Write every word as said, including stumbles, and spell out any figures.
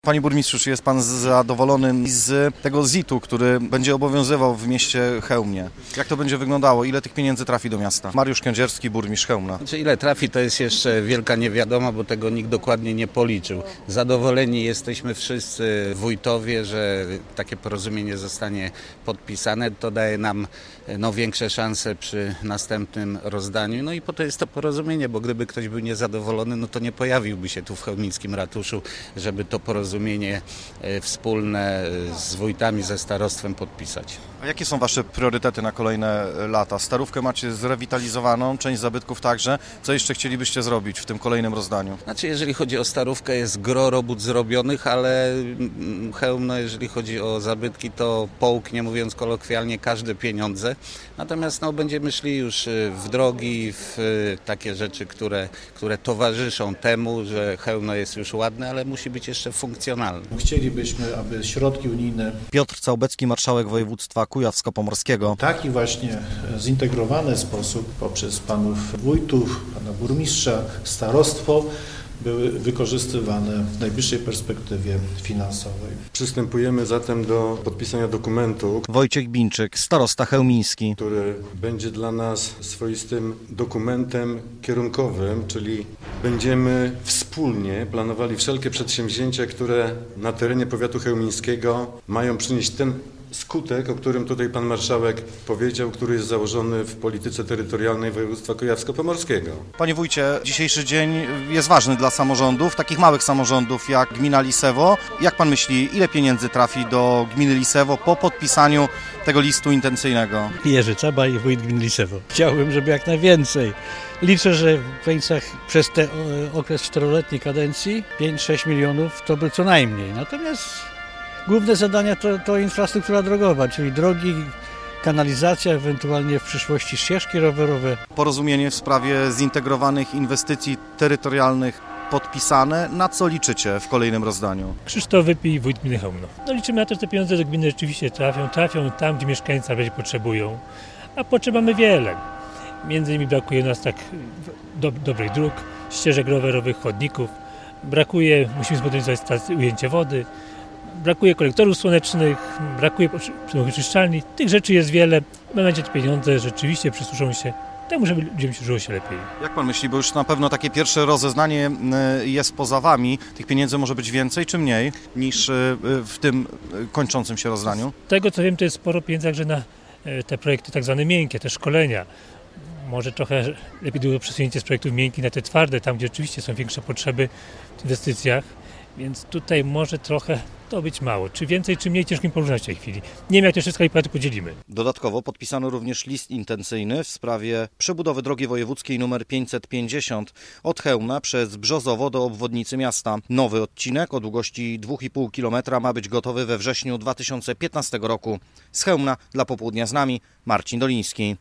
Panie burmistrzu, czy jest pan zadowolony z tego zitu, który będzie obowiązywał w mieście Chełmnie? Jak to będzie wyglądało? Ile tych pieniędzy trafi do miasta? Mariusz Kędzierski, burmistrz Chełmna. Znaczy, ile trafi, to jest jeszcze wielka niewiadoma, bo tego nikt dokładnie nie policzył. Zadowoleni jesteśmy wszyscy wójtowie, że takie porozumienie zostanie podpisane. To daje nam no, większe szanse przy następnym rozdaniu. No i po to jest to porozumienie, bo gdyby ktoś był niezadowolony, no to nie pojawiłby się tu w chełmnickim ratuszu, żeby to porozumienie porozumienie wspólne z wójtami, ze starostwem podpisać. A jakie są wasze priorytety na kolejne lata? Starówkę macie zrewitalizowaną, część zabytków także. Co jeszcze chcielibyście zrobić w tym kolejnym rozdaniu? Znaczy, jeżeli chodzi o Starówkę, jest gro robót zrobionych, ale Chełmno, jeżeli chodzi o zabytki, to połknie, mówiąc kolokwialnie, każde pieniądze. Natomiast no, będziemy szli już w drogi, w takie rzeczy, które, które towarzyszą temu, że Chełmno jest już ładne, ale musi być jeszcze funkcjonalne. Chcielibyśmy, aby środki unijne... Piotr Całbecki, marszałek województwa kujawsko-pomorskiego. W taki właśnie zintegrowany sposób poprzez panów wójtów, pana burmistrza, starostwo były wykorzystywane w najbliższej perspektywie finansowej. Przystępujemy zatem do podpisania dokumentu. Wojciech Bińczyk, starosta chełmiński. Który będzie dla nas swoistym dokumentem kierunkowym, czyli będziemy wspólnie planowali wszelkie przedsięwzięcia, które na terenie powiatu chełmińskiego mają przynieść ten skutek, o którym tutaj pan marszałek powiedział, który jest założony w polityce terytorialnej województwa kujawsko-pomorskiego. Panie wójcie, dzisiejszy dzień jest ważny dla samorządów, takich małych samorządów jak gmina Lisewo. Jak pan myśli, ile pieniędzy trafi do gminy Lisewo po podpisaniu tego listu intencyjnego? Jerzy Czaba i wójt gminy Lisewo. Chciałbym, żeby jak najwięcej. Liczę, że w granicach przez ten okres czteroletniej kadencji pięć sześć milionów to by co najmniej. Natomiast główne zadania to, to infrastruktura drogowa, czyli drogi, kanalizacja, ewentualnie w przyszłości ścieżki rowerowe. Porozumienie w sprawie zintegrowanych inwestycji terytorialnych podpisane. Na co liczycie w kolejnym rozdaniu? Krzysztof Wypij, wójt gminy Chełmno. No liczymy na to, że te pieniądze do gminy rzeczywiście trafią, trafią tam, gdzie mieszkańcy najbardziej potrzebują, a potrzeb mamy wiele. Między innymi brakuje nas tak do, dobrych dróg, ścieżek rowerowych, chodników. Brakuje, musimy zmodernizować stację ujęcia wody. Brakuje kolektorów słonecznych, brakuje oczyszczalni. Tych rzeczy jest wiele. Mam nadzieję, że te pieniądze rzeczywiście przysłużą się temu, żeby ludziom się żyło się lepiej. Jak pan myśli, bo już na pewno takie pierwsze rozeznanie jest poza wami. Tych pieniędzy może być więcej czy mniej niż w tym kończącym się rozdaniu? Z tego co wiem, to jest sporo pieniędzy także na te projekty tak zwane miękkie, te szkolenia. Może trochę lepiej było przesunięcie z projektów miękkich na te twarde, tam gdzie oczywiście są większe potrzeby w inwestycjach. Więc tutaj może trochę to być mało. Czy więcej, czy mniej, ciężko mi porównać w tej chwili. Nie wiem, jak te wszystkie skali podzielimy. Dodatkowo podpisano również list intencyjny w sprawie przebudowy drogi wojewódzkiej nr pięćset pięćdziesiąt od Chełmna przez Brzozowo do obwodnicy miasta. Nowy odcinek o długości dwa i pół kilometra ma być gotowy we wrześniu dwa tysiące piętnastego roku. Z Chełmna dla Popołudnia z nami Marcin Doliński.